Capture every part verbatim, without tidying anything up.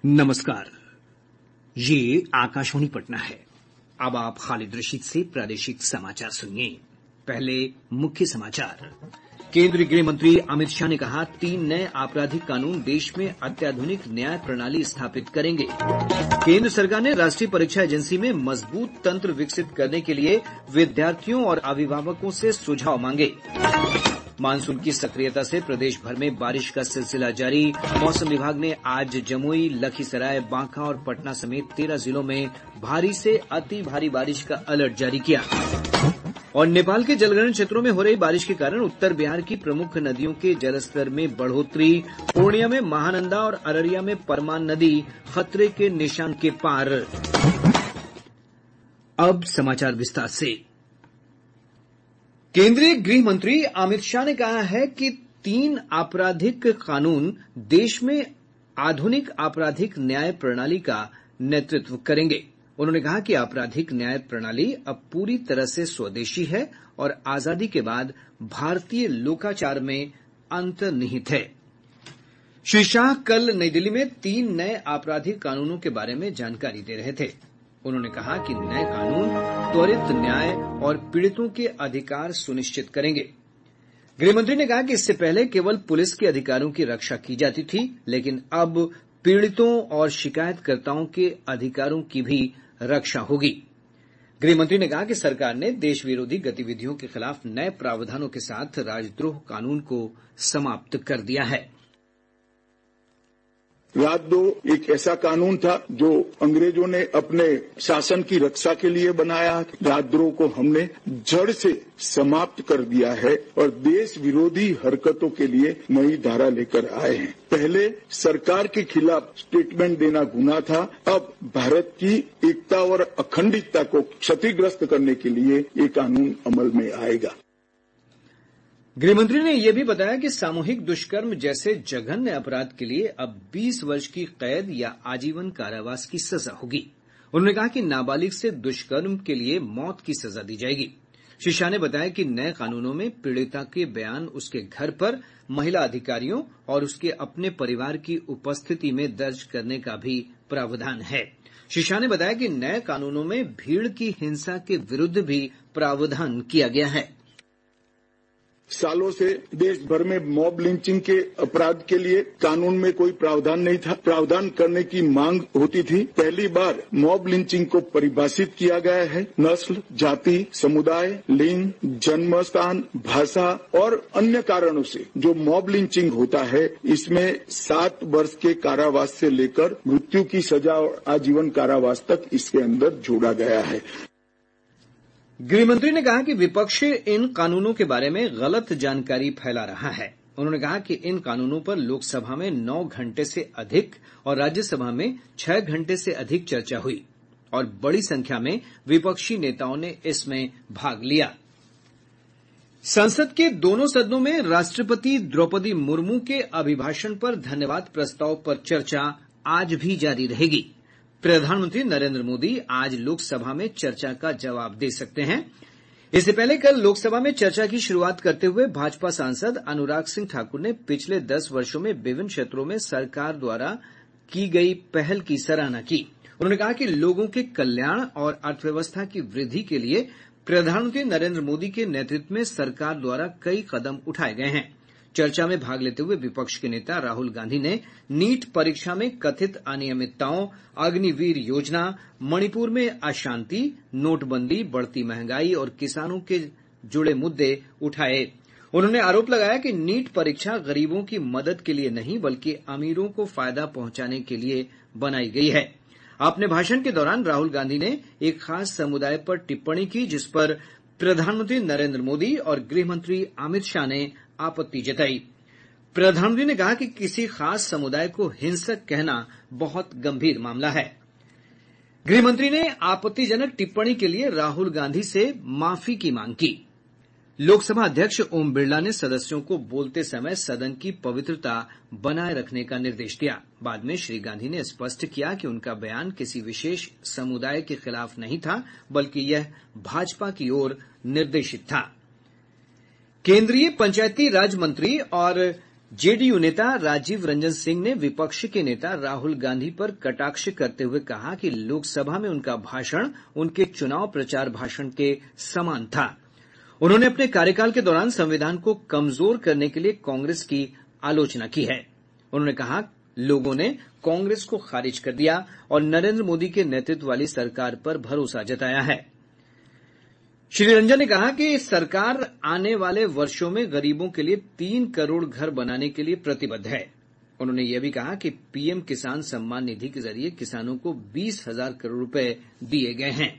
नमस्कार, ये आकाशवाणी पटना है। अब आप खालिद रशीद से प्रादेशिक समाचार सुनिए। पहले मुख्य समाचार। केंद्रीय गृह मंत्री अमित शाह ने कहा, तीन नए आपराधिक कानून देश में अत्याधुनिक न्याय प्रणाली स्थापित करेंगे। केंद्र सरकार ने राष्ट्रीय परीक्षा एजेंसी में मजबूत तंत्र विकसित करने के लिए विद्यार्थियों और अभिभावकों से सुझाव मांगे। मानसून की सक्रियता से प्रदेश भर में बारिश का सिलसिला जारी। मौसम विभाग ने आज जमुई, लखीसराय, बांका और पटना समेत तेरह जिलों में भारी से अति भारी बारिश का अलर्ट जारी किया। और नेपाल के जलग्रहण क्षेत्रों में हो रही बारिश के कारण उत्तर बिहार की प्रमुख नदियों के जलस्तर में बढ़ोतरी। पूर्णिया में महानंदा और अररिया में परमान नदी खतरे के निशान के पार। अब समाचार विस्तार से। केंद्रीय गृह मंत्री अमित शाह ने कहा है कि तीन आपराधिक कानून देश में आधुनिक आपराधिक न्याय प्रणाली का नेतृत्व करेंगे। उन्होंने कहा कि आपराधिक न्याय प्रणाली अब पूरी तरह से स्वदेशी है और आजादी के बाद भारतीय लोकाचार में अंतर्निहित है। श्री शाह कल नई दिल्ली में तीन नए आपराधिक कानूनों के बारे में जानकारी दे रहे थे। उन्होंने कहा कि नए कानून त्वरित न्याय और पीड़ितों के अधिकार सुनिश्चित करेंगे। गृहमंत्री ने कहा कि इससे पहले केवल पुलिस के अधिकारों की रक्षा की जाती थी, लेकिन अब पीड़ितों और शिकायतकर्ताओं के अधिकारों की भी रक्षा होगी। गृहमंत्री ने कहा कि सरकार ने देश विरोधी गतिविधियों के खिलाफ नए प्रावधानों के साथ राजद्रोह कानून को समाप्त कर दिया है। राजद्रोह एक ऐसा कानून था जो अंग्रेजों ने अपने शासन की रक्षा के लिए बनाया। राजद्रोह को हमने जड़ से समाप्त कर दिया है और देश विरोधी हरकतों के लिए नई धारा लेकर आए हैं। पहले सरकार के खिलाफ स्टेटमेंट देना गुनाह था, अब भारत की एकता और अखंडता को क्षतिग्रस्त करने के लिए ये कानून अमल में आएगा। गृहमंत्री ने यह भी बताया कि सामूहिक दुष्कर्म जैसे जघन्य अपराध के लिए अब बीस वर्ष की कैद या आजीवन कारावास की सजा होगी। उन्होंने कहा कि नाबालिग से दुष्कर्म के लिए मौत की सजा दी जाएगी। श्री शाह ने बताया कि नए कानूनों में पीड़िता के बयान उसके घर पर महिला अधिकारियों और उसके अपने परिवार की उपस्थिति में दर्ज करने का भी प्रावधान है। श्री शाह ने बताया कि नए कानूनों में भीड़ की हिंसा के विरुद्ध भी प्रावधान किया गया है। सालों से देश भर में मॉब लिंचिंग के अपराध के लिए कानून में कोई प्रावधान नहीं था। प्रावधान करने की मांग होती थी। पहली बार मॉब लिंचिंग को परिभाषित किया गया है। नस्ल, जाति, समुदाय, लिंग, जन्म स्थान, भाषा और अन्य कारणों से जो मॉब लिंचिंग होता है, इसमें सात वर्ष के कारावास से लेकर मृत्यु की सजा और आजीवन कारावास तक इसके अंदर जोड़ा गया है। गृहमंत्री ने कहा कि विपक्ष इन कानूनों के बारे में गलत जानकारी फैला रहा है। उन्होंने कहा कि इन कानूनों पर लोकसभा में नौ घंटे से अधिक और राज्यसभा में छह घंटे से अधिक चर्चा हुई और बड़ी संख्या में विपक्षी नेताओं ने इसमें भाग लिया। संसद के दोनों सदनों में राष्ट्रपति द्रौपदी मुर्मू के अभिभाषण पर धन्यवाद प्रस्ताव पर चर्चा आज भी जारी रहेगी। प्रधानमंत्री नरेंद्र मोदी आज लोकसभा में चर्चा का जवाब दे सकते हैं। इससे पहले कल लोकसभा में चर्चा की शुरुआत करते हुए भाजपा सांसद अनुराग सिंह ठाकुर ने पिछले दस वर्षों में विभिन्न क्षेत्रों में सरकार द्वारा की गई पहल की सराहना की। उन्होंने कहा कि लोगों के कल्याण और अर्थव्यवस्था की वृद्धि के लिए प्रधानमंत्री नरेंद्र मोदी के नेतृत्व में सरकार द्वारा कई कदम उठाए गए हैं। चर्चा में भाग लेते हुए विपक्ष के नेता राहुल गांधी ने नीट परीक्षा में कथित अनियमितताओं, अग्निवीर योजना, मणिपुर में अशांति, नोटबंदी, बढ़ती महंगाई और किसानों के जुड़े मुद्दे उठाए। उन्होंने आरोप लगाया कि नीट परीक्षा गरीबों की मदद के लिए नहीं बल्कि अमीरों को फायदा पहुंचाने के लिए बनाई गई है। अपने भाषण के दौरान राहुल गांधी ने एक खास समुदाय पर टिप्पणी की, जिस पर प्रधानमंत्री नरेंद्र मोदी और गृहमंत्री अमित शाह ने आपत्ति जताई। प्रधानमंत्री ने कहा कि किसी खास समुदाय को हिंसक कहना बहुत गंभीर मामला है। गृहमंत्री ने आपत्तिजनक टिप्पणी के लिए राहुल गांधी से माफी की मांग की। लोकसभा अध्यक्ष ओम बिरला ने सदस्यों को बोलते समय सदन की पवित्रता बनाए रखने का निर्देश दिया। बाद में श्री गांधी ने स्पष्ट किया कि उनका बयान किसी विशेष समुदाय के खिलाफ नहीं था, बल्कि यह भाजपा की ओर निर्देशित था। केंद्रीय पंचायती राज मंत्री और जेडीयू नेता राजीव रंजन सिंह ने विपक्ष के नेता राहुल गांधी पर कटाक्ष करते हुए कहा कि लोकसभा में उनका भाषण उनके चुनाव प्रचार भाषण के समान था। उन्होंने अपने कार्यकाल के दौरान संविधान को कमजोर करने के लिए कांग्रेस की आलोचना की है। उन्होंने कहा, लोगों ने कांग्रेस को खारिज कर दिया और नरेंद्र मोदी के नेतृत्व वाली सरकार पर भरोसा जताया है। श्री रंजन ने कहा कि सरकार आने वाले वर्षों में गरीबों के लिए तीन करोड़ घर बनाने के लिए प्रतिबद्ध है। उन्होंने यह भी कहा कि पीएम किसान सम्मान निधि के जरिए किसानों को बीस हजार करोड़ रुपए दिए गए हैं।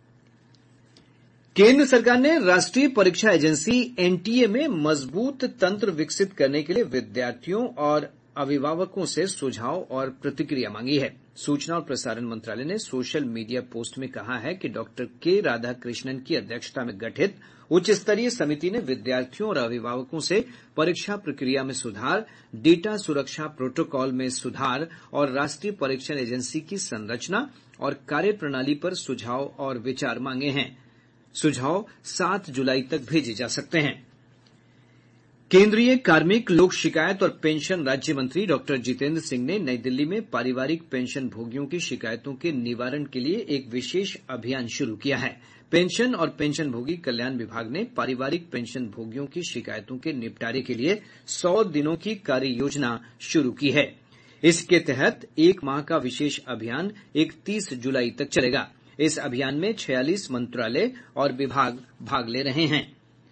केंद्र सरकार ने राष्ट्रीय परीक्षा एजेंसी एनटीए में मजबूत तंत्र विकसित करने के लिए विद्यार्थियों और अभिभावकों से सुझाव और प्रतिक्रिया मांगी है। सूचना और प्रसारण मंत्रालय ने सोशल मीडिया पोस्ट में कहा है कि डॉक्टर के राधाकृष्णन की अध्यक्षता में गठित उच्च स्तरीय समिति ने विद्यार्थियों और अभिभावकों से परीक्षा प्रक्रिया में सुधार, डेटा सुरक्षा प्रोटोकॉल में सुधार और राष्ट्रीय परीक्षा एजेंसी की संरचना और कार्यप्रणाली पर सुझाव और विचार मांगे हैं। सुझाव सात जुलाई तक भेजे जा सकते हैं। केंद्रीय कार्मिक, लोक शिकायत और पेंशन राज्य मंत्री डॉक्टर जितेंद्र सिंह ने नई दिल्ली में पारिवारिक पेंशन भोगियों की शिकायतों के निवारण के लिए एक विशेष अभियान शुरू किया है। पेंशन और पेंशनभोगी कल्याण विभाग ने पारिवारिक पेंशन भोगियों की शिकायतों के निपटारे के लिए सौ दिनों की कार्य योजना शुरू की है। इसके तहत एक माह का विशेष अभियान इकतीस जुलाई तक चलेगा। इस अभियान में छियालीस मंत्रालय और विभाग भाग ले रहे हैं।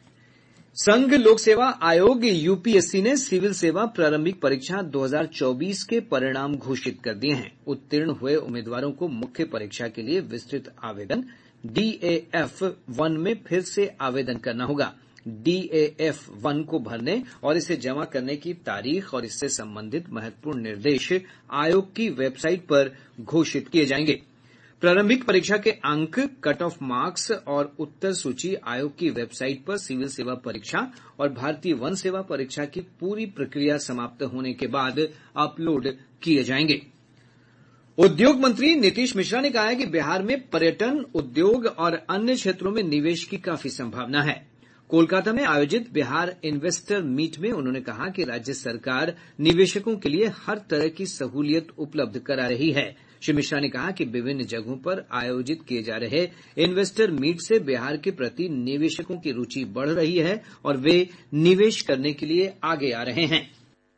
संघ लोक सेवा आयोग यूपीएससी ने सिविल सेवा प्रारंभिक परीक्षा दो हज़ार चौबीस के परिणाम घोषित कर दिए हैं। उत्तीर्ण हुए उम्मीदवारों को मुख्य परीक्षा के लिए विस्तृत आवेदन डीएएफ वन में फिर से आवेदन करना होगा। डीएएफ वन को भरने और इसे जमा करने की तारीख और इससे संबंधित महत्वपूर्ण निर्देश आयोग की वेबसाइट पर घोषित किए जाएंगे। प्रारंभिक परीक्षा के अंक, कट ऑफ मार्क्स और उत्तर सूची आयोग की वेबसाइट पर सिविल सेवा परीक्षा और भारतीय वन सेवा परीक्षा की पूरी प्रक्रिया समाप्त होने के बाद अपलोड किए जाएंगे। उद्योग मंत्री नीतीश मिश्रा ने कहा है कि बिहार में पर्यटन, उद्योग और अन्य क्षेत्रों में निवेश की काफी संभावना है। कोलकाता में आयोजित बिहार इन्वेस्टर मीट में उन्होंने कहा कि राज्य सरकार निवेशकों के लिए हर तरह की सहूलियत उपलब्ध करा रही है। श्री मिश्रा ने कहा कि विभिन्न जगहों पर आयोजित किए जा रहे इन्वेस्टर मीट से बिहार के प्रति निवेशकों की रुचि बढ़ रही है और वे निवेश करने के लिए आगे आ रहे हैं।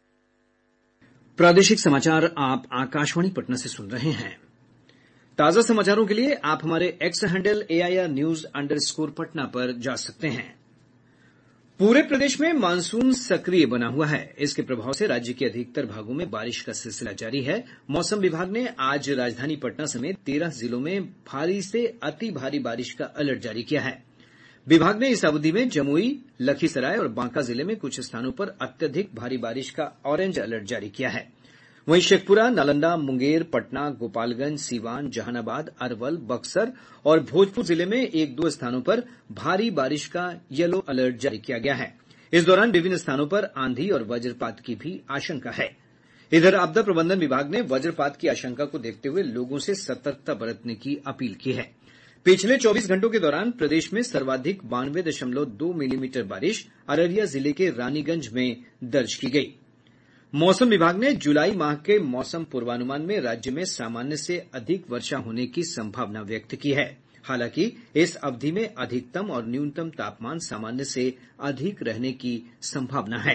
प्रादेशिक समाचार आप आकाशवाणी पटना से सुन रहे हैं। ताजा समाचारों के लिए आप हमारे X handle AIR news underscore Patna पर जा सकते हैं। पूरे प्रदेश में मानसून सक्रिय बना हुआ है। इसके प्रभाव से राज्य के अधिकतर भागों में बारिश का सिलसिला जारी है। मौसम विभाग ने आज राजधानी पटना समेत तेरह जिलों में भारी से अति भारी बारिश का अलर्ट जारी किया है। विभाग ने इस अवधि में जमुई, लखीसराय और बांका जिले में कुछ स्थानों पर अत्यधिक भारी बारिश का ऑरेंज अलर्ट जारी किया है। वहीं शेखपुरा, नालंदा, मुंगेर, पटना, गोपालगंज, सीवान, जहानाबाद, अरवल, बक्सर और भोजपुर जिले में एक दो स्थानों पर भारी बारिश का येलो अलर्ट जारी किया गया है। इस दौरान विभिन्न स्थानों पर आंधी और वज्रपात की भी आशंका है। इधर आपदा प्रबंधन विभाग ने वज्रपात की आशंका को देखते हुए लोगों से सतर्कता बरतने की अपील की है। पिछले चौबीस घंटों के दौरान प्रदेश में सर्वाधिक बानवे दशमलव दो मिलीमीटर बारिश अररिया जिले के रानीगंज में दर्ज की गई। मौसम विभाग ने जुलाई माह के मौसम पूर्वानुमान में राज्य में सामान्य से अधिक वर्षा होने की संभावना व्यक्त की है। हालांकि इस अवधि में अधिकतम और न्यूनतम तापमान सामान्य से अधिक रहने की संभावना है।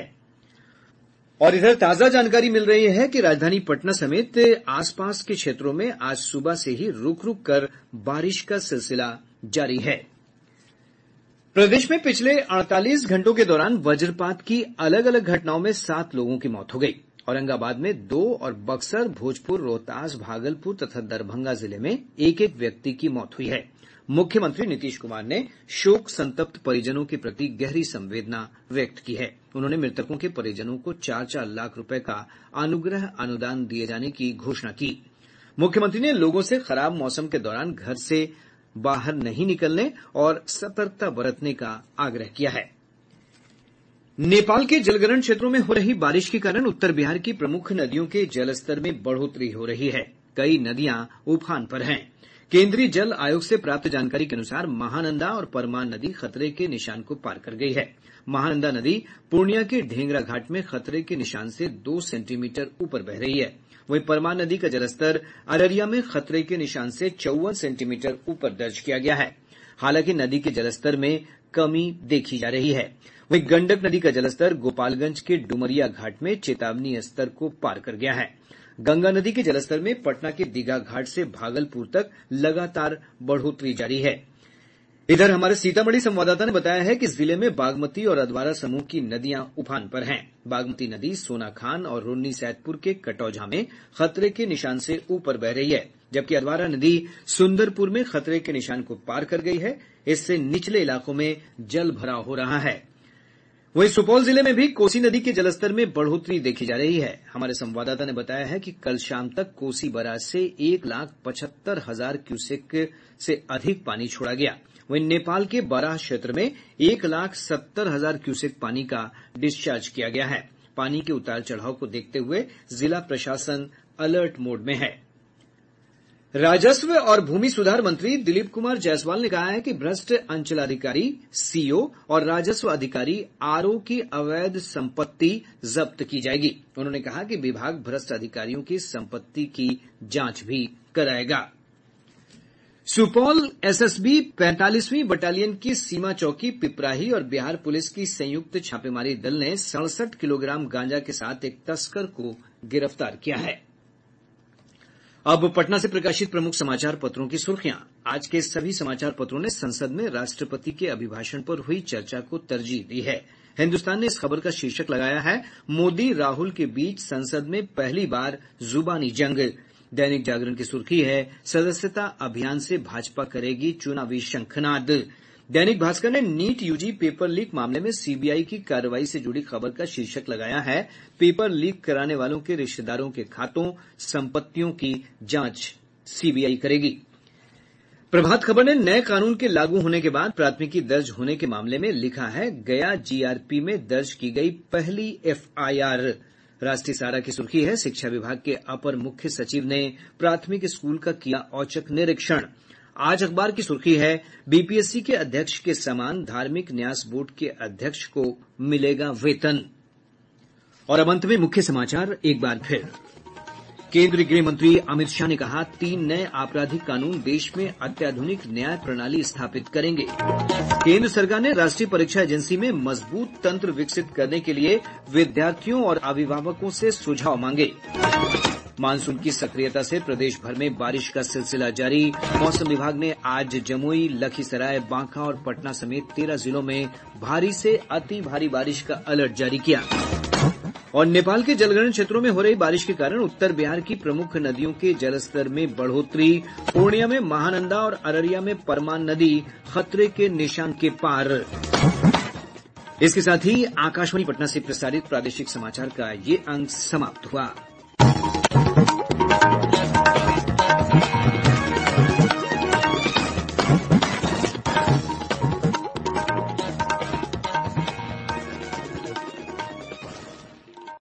और इधर ताजा जानकारी मिल रही है कि राजधानी पटना समेत आसपास के क्षेत्रों में आज सुबह से ही रुक रुक कर बारिश का सिलसिला जारी है। प्रदेश में पिछले अड़तालीस घंटों के दौरान वज्रपात की अलग अलग घटनाओं में सात लोगों की मौत हो गई। औरंगाबाद में दो और बक्सर, भोजपुर, रोहतास, भागलपुर तथा दरभंगा जिले में एक एक व्यक्ति की मौत हुई है। मुख्यमंत्री नीतीश कुमार ने शोक संतप्त परिजनों के प्रति गहरी संवेदना व्यक्त की है। उन्होंने मृतकों के परिजनों को चार चार लाख रुपए का अनुग्रह अनुदान दिए जाने की घोषणा की। मुख्यमंत्री ने लोगों से खराब मौसम के दौरान घर से बाहर नहीं निकलने और सतर्कता बरतने का आग्रह किया है। नेपाल के जलग्रहण क्षेत्रों में हो रही बारिश के कारण उत्तर बिहार की प्रमुख नदियों के जलस्तर में बढ़ोतरी हो रही है। कई नदियां उफान पर हैं। केंद्रीय जल आयोग से प्राप्त जानकारी के अनुसार महानंदा और परमान नदी खतरे के निशान को पार कर गई है। महानंदा नदी पूर्णिया के ढेंगरा घाट में खतरे के निशान से दो सेंटीमीटर ऊपर बह रही है। वहीं परमान नदी का जलस्तर अररिया में खतरे के निशान से चौवन सेंटीमीटर ऊपर दर्ज किया गया है। हालांकि नदी के जलस्तर में कमी देखी जा रही है। वहीं गंडक नदी का जलस्तर गोपालगंज के डुमरिया घाट में चेतावनी स्तर को पार कर गया है। गंगा नदी के जलस्तर में पटना के दीघा घाट से भागलपुर तक लगातार बढ़ोतरी जारी है। इधर हमारे सीतामढ़ी संवाददाता ने बताया है कि जिले में बागमती और अधवारा समूह की नदियां उफान पर हैं। बागमती नदी सोनाखान और रून्नी सैदपुर के कटौझा में खतरे के निशान से ऊपर बह रही है, जबकि अधवारा नदी सुंदरपुर में खतरे के निशान को पार कर गई है। इससे निचले इलाकों में जल भराव हो रहा है। वहीं सुपौल जिले में भी कोसी नदी के जलस्तर में बढ़ोतरी देखी जा रही है। हमारे संवाददाता ने बताया है कि कल शाम तक कोसी बराज से एक लाख पचहत्तर हजार क्यूसेक से अधिक पानी छोड़ा गया। वहीं नेपाल के बराह क्षेत्र में एक लाख सत्तर हजार क्यूसेक पानी का डिस्चार्ज किया गया है। पानी के उतार चढ़ाव को देखते हुए जिला प्रशासन अलर्ट मोड में है। राजस्व और भूमि सुधार मंत्री दिलीप कुमार जायसवाल ने कहा है कि भ्रष्ट अंचलाधिकारी, सीओ और राजस्व अधिकारी आरओ की अवैध संपत्ति जब्त की जाएगी। उन्होंने कहा कि विभाग भ्रष्ट अधिकारियों की संपत्ति की जांच भी कराएगा। सुपौल एसएसबी पैंतालीसवीं बटालियन की सीमा चौकी पिपराही और बिहार पुलिस की संयुक्त छापेमारी दल ने सड़सठ किलोग्राम गांजा के साथ एक तस्कर को गिरफ्तार किया है। अब पटना से प्रकाशित प्रमुख समाचार पत्रों की सुर्खियां। आज के सभी समाचार पत्रों ने संसद में राष्ट्रपति के अभिभाषण पर हुई चर्चा को तरजीह दी है। हिन्दुस्तान ने इस खबर का शीर्षक लगाया है, मोदी राहुल के बीच संसद में पहली बार जुबानी जंग। दैनिक जागरण की सुर्खी है, सदस्यता अभियान से भाजपा करेगी चुनावी शंखनाद। दैनिक भास्कर ने नीट यूजी पेपर लीक मामले में सीबीआई की कार्रवाई से जुड़ी खबर का शीर्षक लगाया है, पेपर लीक कराने वालों के रिश्तेदारों के खातों, संपत्तियों की जांच सीबीआई करेगी। प्रभात खबर ने नए कानून के लागू होने के बाद प्राथमिकी दर्ज होने के मामले में लिखा है, गया जीआरपी में दर्ज की गई पहली एफआईआर। राष्ट्रीय सहारा की सुर्खी है, शिक्षा विभाग के अपर मुख्य सचिव ने प्राथमिक स्कूल का किया औचक निरीक्षण। आज अखबार की सुर्खी है, बीपीएससी के अध्यक्ष के समान धार्मिक न्यास बोर्ड के अध्यक्ष को मिलेगा वेतन। और अब अंत में मुख्य समाचार एक बार फिर। केंद्रीय गृह मंत्री अमित शाह ने कहा, तीन नए आपराधिक कानून देश में अत्याधुनिक न्याय प्रणाली स्थापित करेंगे। केंद्र सरकार ने राष्ट्रीय परीक्षा एजेंसी में मजबूत तंत्र विकसित करने के लिए विद्यार्थियों और अभिभावकों से सुझाव मांगे। मानसून की सक्रियता से प्रदेश भर में बारिश का सिलसिला जारी। मौसम विभाग ने आज जमुई, लखीसराय, बांका और पटना समेत तेरह जिलों में भारी से अति भारी बारिश का अलर्ट जारी किया। और नेपाल के जलग्रहण क्षेत्रों में हो रही बारिश के कारण उत्तर बिहार की प्रमुख नदियों के जलस्तर में बढ़ोतरी। पूर्णिया में महानंदा और अररिया में परमान नदी खतरे के निशान के पार। इसके साथ ही आकाशवाणी पटना से प्रसारित प्रादेशिक समाचार का ये अंक समाप्त हुआ।